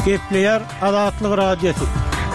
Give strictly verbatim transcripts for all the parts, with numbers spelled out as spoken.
Gepleyer Azatlyk Radiosu.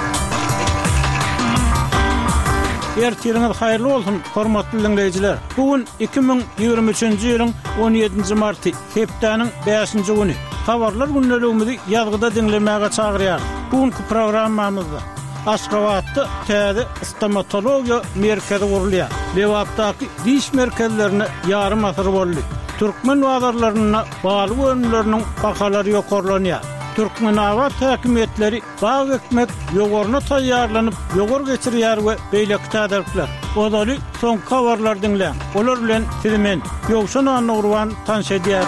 Ertiriniz hayırlı olsun, hormatly dinleyijiler. Bugün iki bin ýygrimi üçinji ýylyň on ýedinji marty, hepdeniň beşinji güni. Habarlar günneligimizi ýazgyda dinlemäge çagyrýar. Bugünkü programmamyzda Aşgabatda täze stomatologiýa merkezi gurulýar. Lewapdaky diş merkezlerine ýarym asyr boldy. Türkmen wazarlaryna baly bölümleriniň bahalary ýokarlanýar. Türkmenawat häkimetleri bag ekmek ýogaryna taýýarlanyp ýogor geçirýär we beýleki täderler. Odaly soň habarlar dinleň. Olar bilen sizimen ýogşan anurwan tanış edýär.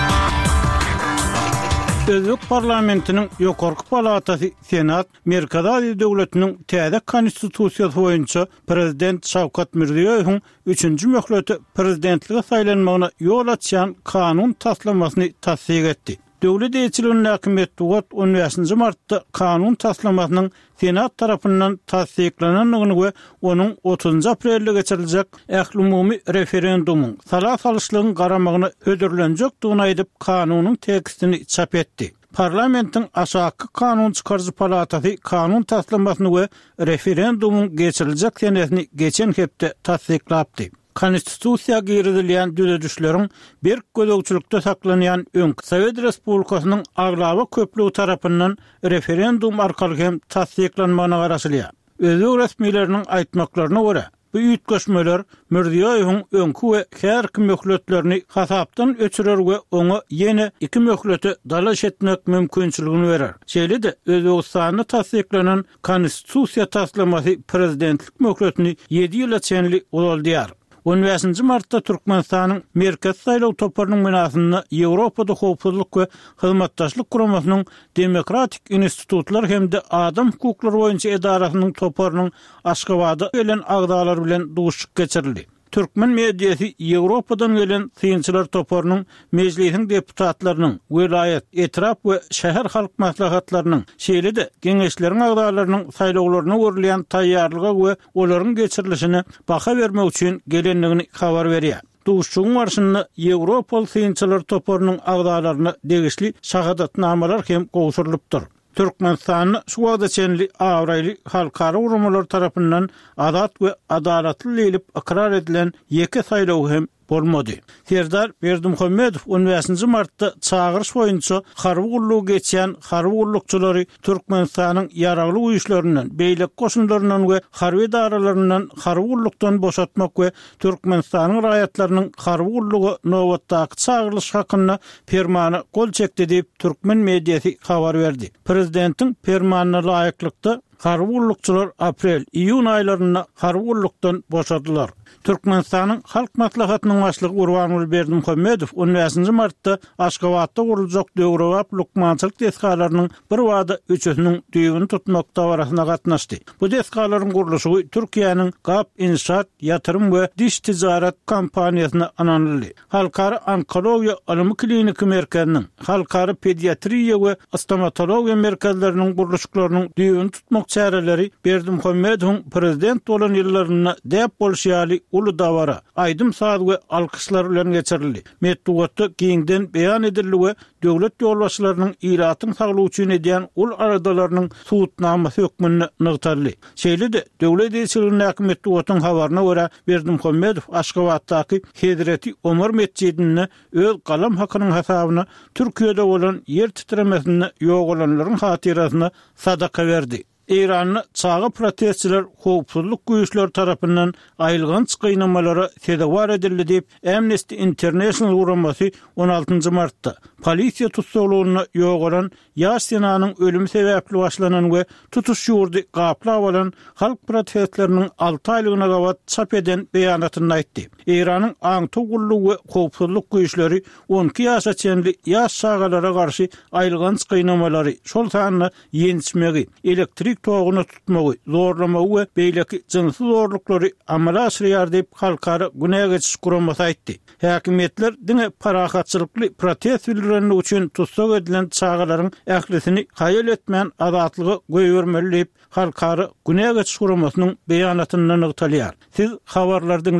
Özbek parlamentiniň ýokarky palatasy Senat Merkezi döwletiniň täze konstitusiýasy boýunça prezident Şawkat Mirziýowyň üçünji möhleti prezidentlige saýlanmagyna ýol açýan kanun taslamasyny tasdiq etdi. Döwlet elçiliginiň Näkimetdiwat on beşinji martda kanun taslamasynyň Senat tarapyndan tasdiqlananyny we onuň otuzynji aprelde geçiriljek ähli-umumy referendumuň sala salyşlygyny garamagyna ödürlenjekdigini aýdyp kanunyň tekstini çap etdi. Parlamentin aşağı kanun çıkarıcı palatası kanun taslamasyny we referendumuň geçiriljek senesini geçen hepde tasdiqlapdy. Konstitusiýa girizilýän düzedişleriň bir gözegçilikde saklanýan öňkü Sowet Respublikasynyň aglawa köplügi tarapyndan referendum arkaly hem tasdiqlanmagyna garaşylýar. Özbek resmiýetleriniň aýtmaklaryna görä, bu ýetgeşmeler Mirziýowyň öňkü we her kim möhletlerini hasapdan öçürer we oňa ýene iki möhleti dalaş etmek mümkinçiligini berer. Şeýle-de Özbekistanda tasdiqlanan konstitusiýa taslamasy prezidentlik möhletini ýedi ýyla çenli ulaldyar. on beşinji martda Türkmenistanyň merkez saýlaw toparynyň münasynda Ýewropada howpsuzlyk we hyzmatdaşlyk guramasynyň demokratik institutlar hemde adam hukuklary boýunça edarasynyň toparynyň Aşgabatda gelen agdalar bilen duşuk geçirildi. Türkmen mediýasy Ýewropadan gelen synçylar toparynyň mejlisiň deputatlarynyň, welayet, etrap we şäher halk maslahatlarynyň, şeýle-de geňeşleriň agdalarynyň saýlawlaryna görülýän taýýarlygy we olaryň geçirilişine baha bermek üçin gelenligini habar berýär. Duşuň barşynda Ýewropaly synçylar toparynyň agdalaryna degişli şahadatnamalar hem gowşurylypdyr. Türkmenistanyň şu wagtda çenli awraýly halkara urumlar tarapyndan azat we adalatly edilip ikrar edilen ýeke saýlaw hem bolmady. Serdar Berdimuhammedow on beşinji martda çağırış boýunça harby gullugy geçýän harby gullukçylary Türkmenistanyň ýaragly güýçlerinden, beýlek goşunlaryndan we harby daralaryndan harby gullukdan boşatmak we Türkmenistanyň raýatlarynyň harby gullugy nowatdaky çağırylış hakyna fermana gol çekdi diýip Türkmen mediýasy habar berdi. Prezidentiň fermanyna laýyklykda harby gullukçylar aprel, iýun aýlaryna harby gullukdan boşadylar. Türkmenistanyň halk maslahatynyň başlygy Urbanul Berdimuhammedow on beşinji martda Aşgabatda guruljak döwrewap lukmançylyk deskalarynyň bir wada üçüsiniň düýbüni tutmak dawrasyna gatnaşdy. Bu deskalaryň guruluşy Türkiýanyň Gap Inşaat, Ýatyrym we Diş tijaret kompaniýasyna ananly. Halkara onkologiýa alymy kliniki merkeziniň, halkara pediatriýa we stomatologiýa merkezleriniň guruluşlarynyň düýbüni tutmak çäreleri Berdimuhammedowyň prezident bolan ýyllaryna däp bolşýaly ulu dawara aýdym saat we alkyşlar bilen geçirildi. Metdugatda giňden beýan edildi we döwlet ýolbaşçylarynyň iratyň saglygy üçin edýän ul aradalarynyň suwutnamasy hökmüni nygtarly. Şeýle-de döwlet elçiliginiň Näkimetdiwatyň habaryna görä Berdimuhammedow Aşgabatdaky Hedreti Ömer mescidine öz galam hakynyň hasabyna Türkiýede bolan ýer titremesine ýogalanlaryň hatirasyna sadaka berdi. İran'ı çağı protestçiler howpsuzlyk güýçleri tarapyndan aýylgan çykynamalary sedewar edildi diýip Amnesty International guramasy on altynji martda polisiýa tutsaglygyna ýogalan ýaş senanyň ölümi sebäpli başlanan we tutuş ýurdy gapla bolan halk protestleriniň alty aýlygyna gawat çap eden beýanatyny aýtdy. İran'yň aňty gullugy we howpsuzlyk güýçleri on iki ýaşa çenli ýaş şagalara garşy aýylgan çykynamaları şol sanyny ýenişmegi, elektrik toğunu tutmagy, zorlamagy we beýleki jynsy zorluklary amala aşyrýar diýip halkara günäge geçiş guramasy aýtdy. Häkimetler diňe parahatçylykly protest bildireni üçin tutsak edilen çağalaryň ählisini haýal etmän azatlygy goýbermeli diýip halkara günäge geçiş guramasynyň beýanatyny nygtalýar. Siz habarlardyň